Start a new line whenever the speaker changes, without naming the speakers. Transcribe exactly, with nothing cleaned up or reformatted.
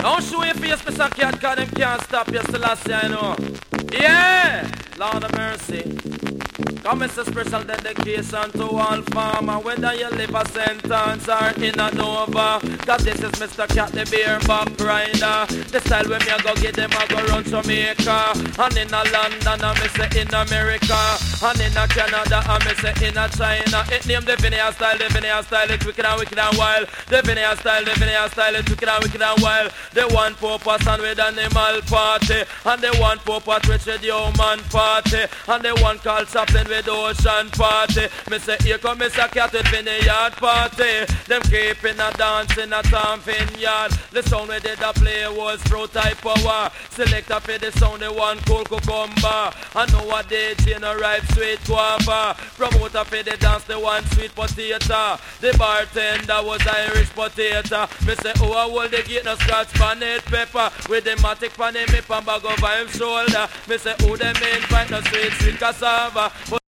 Don't show your face, Mister Cat, cause them can't stop you still last year, you know. Yeah! Lord of mercy. Come it's a special dedication to all farmer, whether you live a sentence or in a Nova. Cause this is Mister Cat, the beer back rider. The style when me a go get them a go run Jamaica. And in a London, I me say in America. And in a Canada, I me say in a China. It name the Vineyard style, the Vineyard style, it's wicked and wicked and wild. The Vineyard style, the Vineyard style, it's wicked and wicked and wild. The one purpose and with animal party. And the one purpose with the human party. And the one called Chaplin with ocean party. Me say here come Mister Cat with Vineyard party. Them keeping a dance in a town vineyard. The sound we did a play was pro type power. Select up for the sound the one cool cucumber. I know what they chain a ripe sweet guava. Promoter for the dance the one sweet potato. The bartender was Irish potato. Me say oh I hold the gate no scratch panel pepper. With the matic pan him and bag over him shoulder. Me say oh them invite no sweet sweet cassava. But